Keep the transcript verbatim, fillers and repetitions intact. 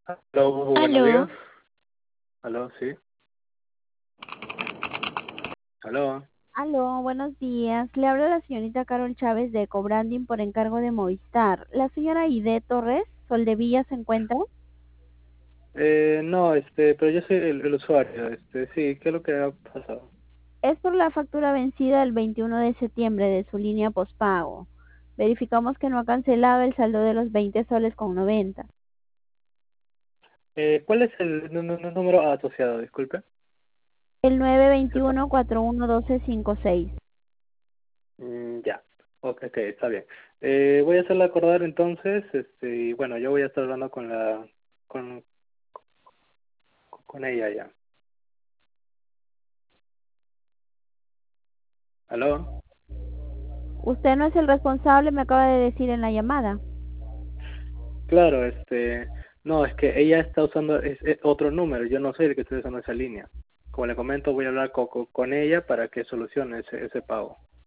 Aló, buenos días. Aló, Aló, sí. Aló. aló, buenos días. Le habla la señorita Carol Chávez de Ecobranding por encargo de Movistar. La señora Aide Torres, Soldevilla, ¿se encuentra? Eh, no, este, pero yo soy el, el usuario. Este, sí, ¿qué es lo que ha pasado? Es por la factura vencida el veintiuno de septiembre de su línea postpago. Verificamos que no ha cancelado el saldo de los veinte soles con noventa. Eh, ¿cuál es el nu- nu- nu- número asociado? Disculpe. El Sepa. nueve dos uno, cuatro uno uno dos cinco seis. Mm, ya. Ok, ok, está bien. Eh, voy a hacerla acordar entonces, este, y bueno, yo voy a estar hablando con la, con, con ella ya. Aló. Usted no es el responsable, me acaba de decir en la llamada. Claro, este, no, es que ella está usando es, es otro número. Yo no soy el que estoy usando esa línea. Como le comento, voy a hablar co- co- con ella para que solucione ese, ese pago.